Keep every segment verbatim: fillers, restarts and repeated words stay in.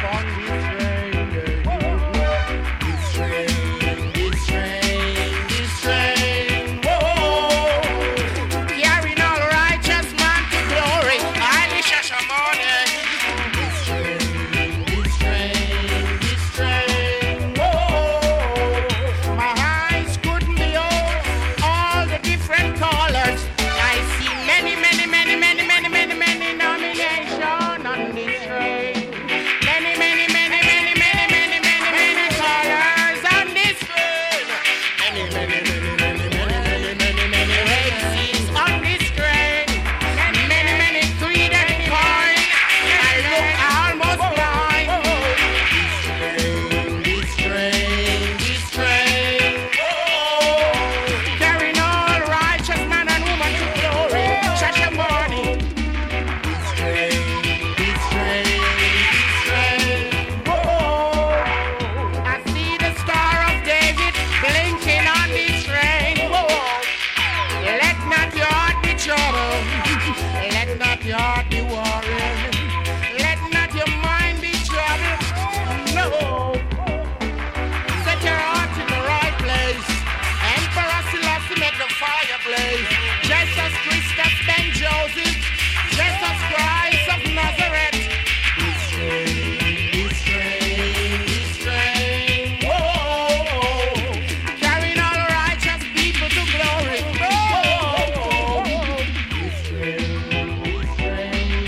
on this train. This train, this train, this train. Whoa, carrying all righteous man to glory. Highly Shashamane. This train, this train, this train. Whoa, my eyes couldn't behold all the different colors. I see many, many, many, many, many, many, many nominations on this train. Many, many, many, many, many, many, many, many colors on this train. Many, many, many, many, many, many, many, many races on this train. Many, many, many creed and coin. I look almost blind. This train, this train, this train. Oh, carrying all righteous man and woman to glory. Shashamane. This train, this train, this train. Whoa, I see the Star of David blinking on this train. Whoa, let not your heart be troubled. Let not your heart be worried. Let not your mind be troubled. No. Set your heart in the right place. Emperor Selassie make the fire blaze. Jesus Christus Ben Joseph. Jesus Christ of Nazareth. This train, this train, this train. Whoa, carrying all righteous people to glory. Whoa, this train, this train,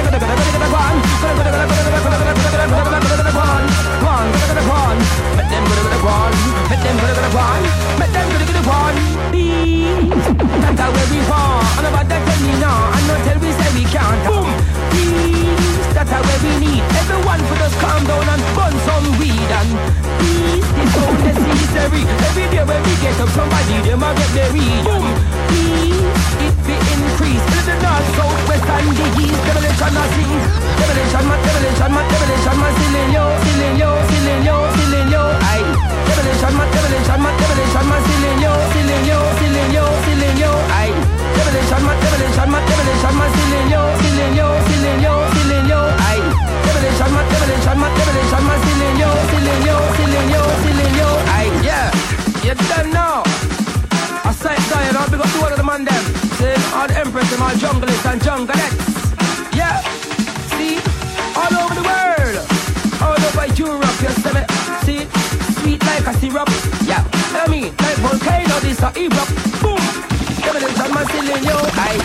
Somebody, them a get buried. Boom, peace, it be increase. In the north, south, west, and the east. Revelation, I sing. Revelation, my, revelation, my, revelation, my, ceiling, yo, ceiling, yo, ceiling, yo, ceiling, yo. Aye. Revelation, my, revelation, my, revelation, my, ceiling, yo, ceiling, yo, ceiling, yo, ceiling, yo. Aye. Revelation, my, revelation, my, revelation, my, ceiling, yo, ceiling, yo, ceiling, yo, ceiling, yo. Aye. Revelation, my, revelation, my, revelation, my, ceiling, yo, ceiling, yo, ceiling, yo, ceiling, yo. Aye. Yeah. You don't know. I say tired, I'll be got two of the man them. See, all the empress and all junglers and junglettes. Yeah, see, all over the world. All over Europe, you see me. See, sweet like a syrup. Yeah, I mean, like volcano, this a erupt. Boom, evidence on my ceiling, yo. Aye.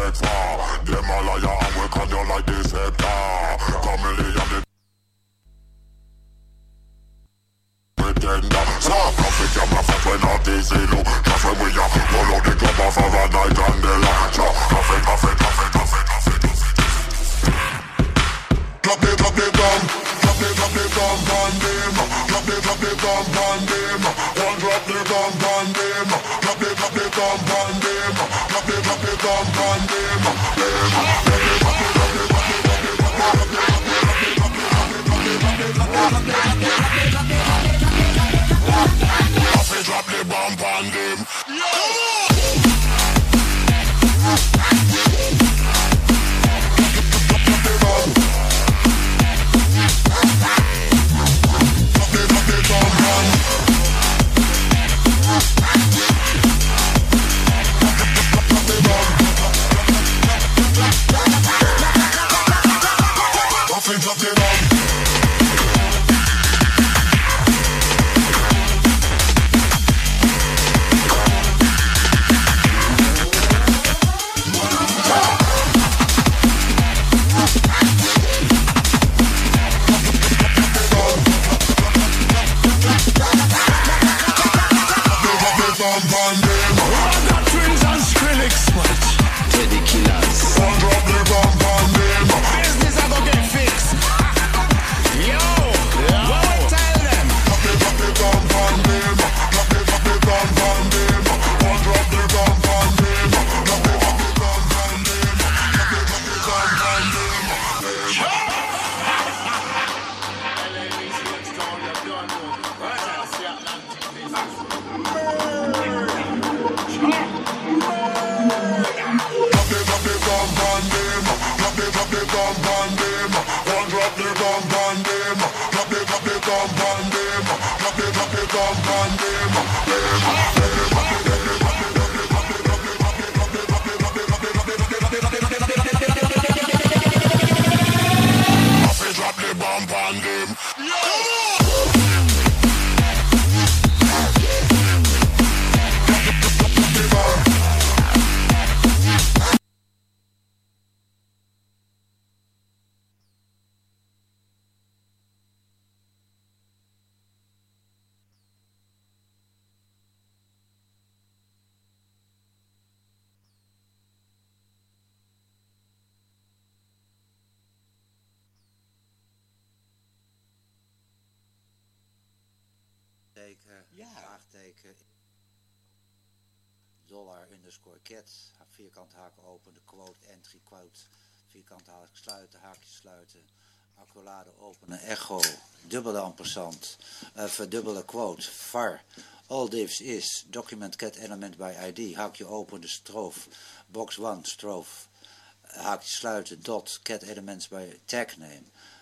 for. Them a liar and work on you like deceptor. Chameleon the pretender. So profit your profit when not easy look. Just when we are roll out the club off of a night and the lunch. Profit, profit, profit, profit, profit, profit. Drop the, drop the bomb. Drop the, drop the bomb on them. Drop the, drop the bomb on them. One drop the bomb on them. Drop the, drop the bomb on them. Drop the, drop the bomb on them. Them. Drop the bomb on them. Ja. Vraagteken. Dollar underscore cat. Vierkant haken open. De quote entry quote. Vierkant haken sluiten. Haakjes sluiten. Accolade openen. Echo. Dubbele ampersand. Uh, verdubbele quote. var. All divs is. Document cat element by I D. Haakje open. De stroof. Box one. Stroof. Haakje sluiten. Dot. Cat elements by tag name.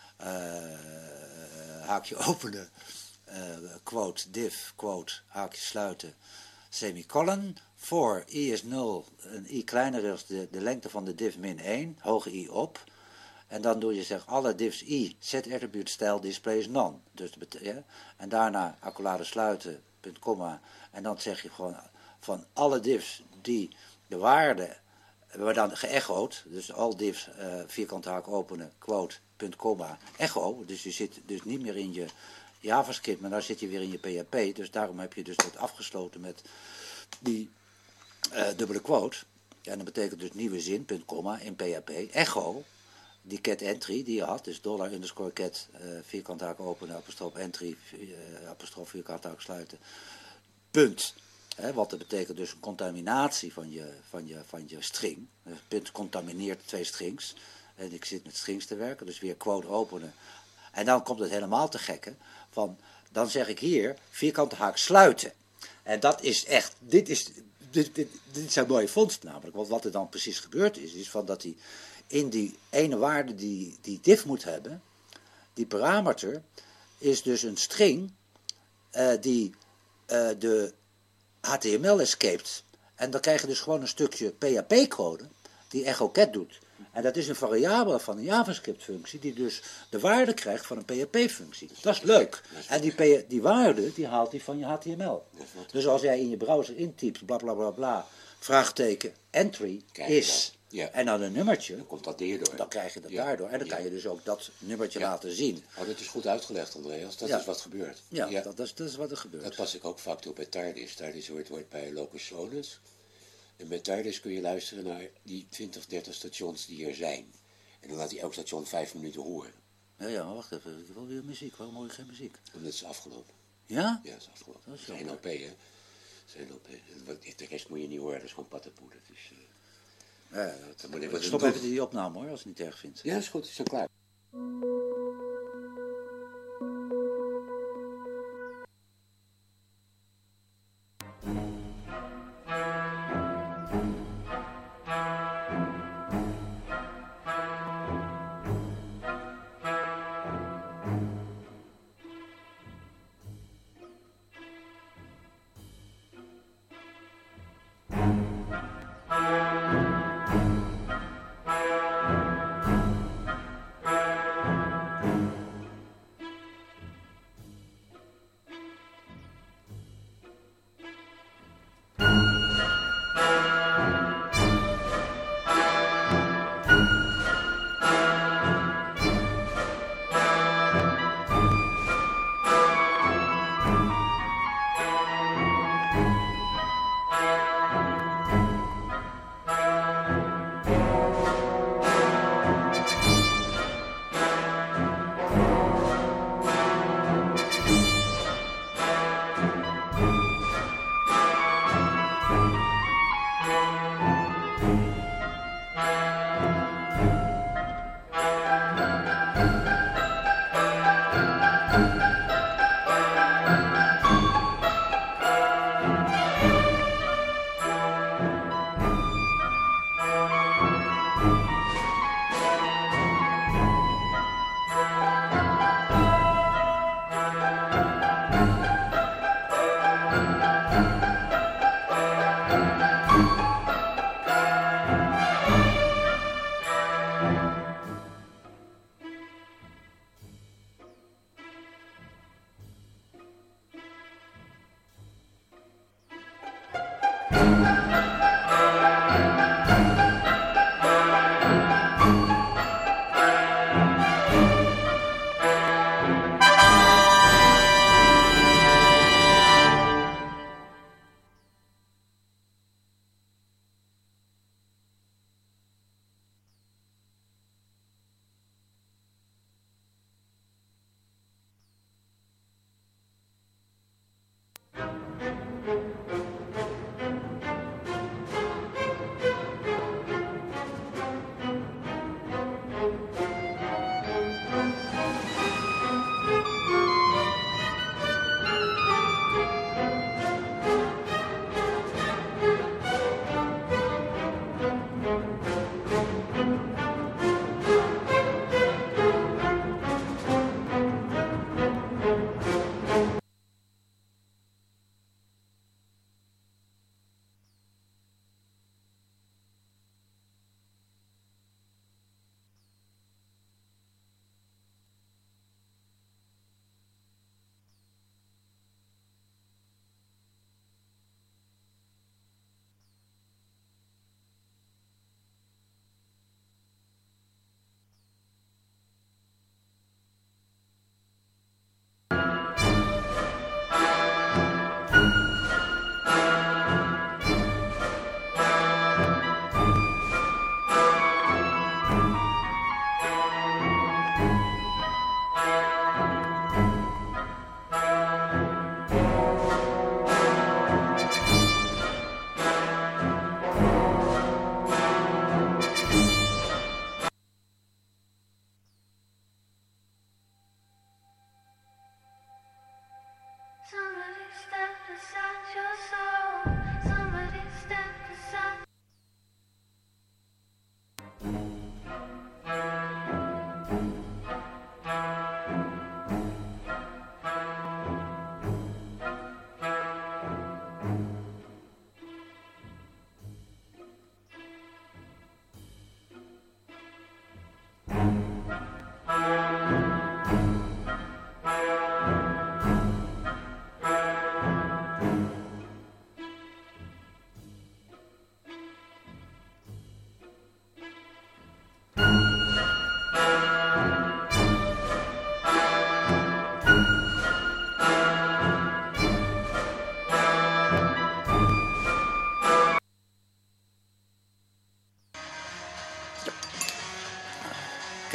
Uh, haakje openen. Uh, quote div, quote, haakje sluiten, semicolon. voor i is nul, een i kleiner is de, de lengte van de div min één, hoge i op. En dan doe je zeg alle divs i, set attribute style displays none. Dus, ja, en daarna accolade sluiten, punt, komma. En dan zeg je gewoon van alle divs die de waarde, maar dan geëchoed, dus al divs, uh, vierkant haak openen, quote, punt, komma, echo. Dus je zit dus niet meer in je JavaScript, maar dan zit je weer in je P H P. Dus daarom heb je dus dat afgesloten met die uh, dubbele quote. Ja, en dat betekent dus nieuwe zin, punt, komma, in P H P. Echo, die cat entry die je had, dus dollar underscore cat, uh, vierkant haak openen, apostrof entry, uh, apostrof vierkant haak sluiten, punt. Hè, wat dat betekent dus een contaminatie van je, van je, van je string. Uh, punt contamineert twee strings. En ik zit met strings te werken, dus weer quote openen. En dan komt het helemaal te gekke. Van, dan zeg ik hier, vierkante haak sluiten. En dat is echt, dit is, dit, dit, dit is een mooie vondst namelijk. Want wat er dan precies gebeurd is, is van dat hij in die ene waarde die die div moet hebben, die parameter, is dus een string uh, die uh, de H T M L escaped. En dan krijg je dus gewoon een stukje P H P-code die echo cat doet. En dat is een variabele van een JavaScript-functie die dus de waarde krijgt van een P H P-functie. Dat is leuk. En die, die waarde, die haalt hij van je H T M L. Dus als jij in je browser intypt, bla bla bla bla, vraagteken, entry is Ja. En dan een nummertje, Dan komt dat hierdoor. dan krijg je dat Ja. daardoor. En dan Ja. kan je dus ook dat nummertje Ja. laten zien. Oh, dat is goed uitgelegd, Andreas. Dat Ja. is wat gebeurt. Ja, Dat, dat, is, dat is wat er gebeurt. Dat pas ik ook vaak toe bij Tardis. Tardis hoort, wordt bij Locus Sonus. En bij Tardis kun je luisteren naar die twintig, dertig stations die er zijn. En dan laat hij elk station vijf minuten horen. Ja, ja, maar wacht even. Ik wil weer muziek. Waarom hoor je geen muziek? Omdat het is afgelopen. Ja? Ja, het is afgelopen. Dat is Het is geen L P, hè. Het is geen L P. En de rest moet je niet horen. Dat is gewoon pattenpoeder. Dus, uh, Ja, dat, moet even stop doen. even die opname hoor, als je het niet erg vindt. ja, is goed. Is zo klaar.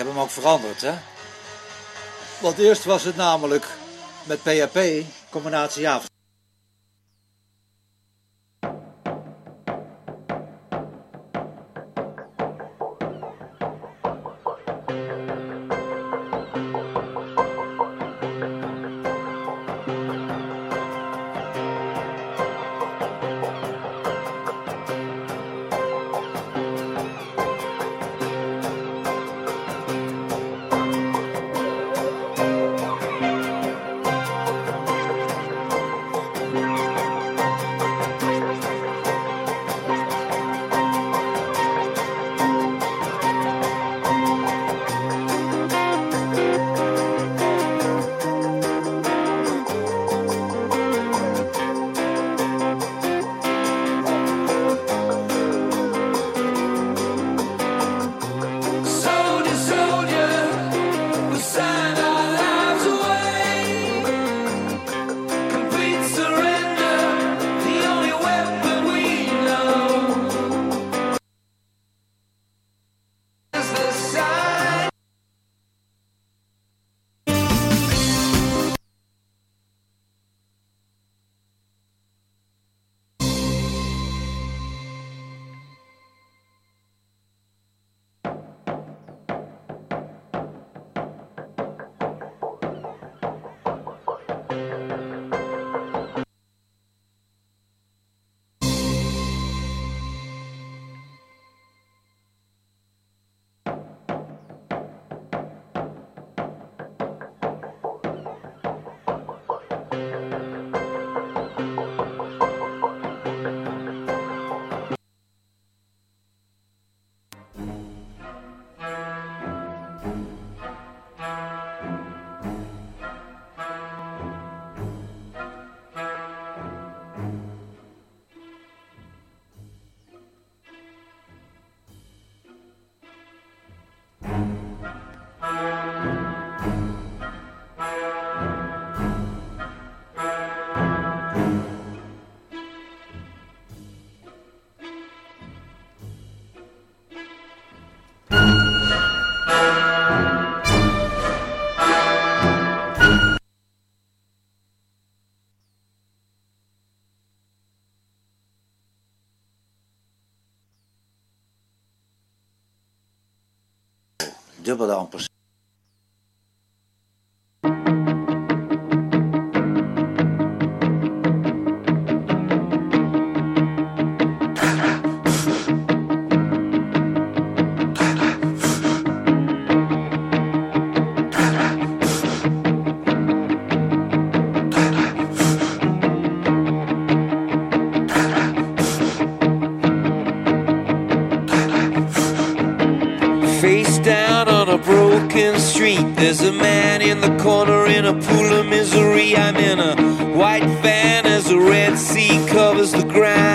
heb hem ook veranderd, hè. Want eerst was het namelijk met P H P, combinatie Java. Dubbele amper. Face down on a broken street, there's a man in the corner in a pool of misery. I'm in a white van as the Red Sea covers the ground.